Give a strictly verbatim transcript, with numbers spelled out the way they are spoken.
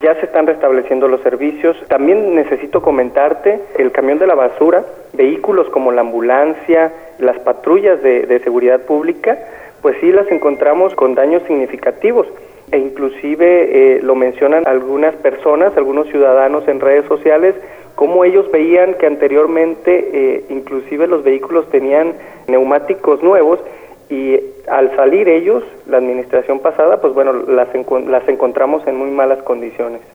ya se están restableciendo los servicios. También necesito comentarte el camión de la basura, vehículos como la ambulancia, las patrullas de, de seguridad pública, pues sí las encontramos con daños significativos. E inclusive eh, lo mencionan algunas personas, algunos ciudadanos en redes sociales, cómo ellos veían que anteriormente eh, inclusive los vehículos tenían neumáticos nuevos y al salir ellos, la administración pasada, pues bueno, las, enco- las encontramos en muy malas condiciones.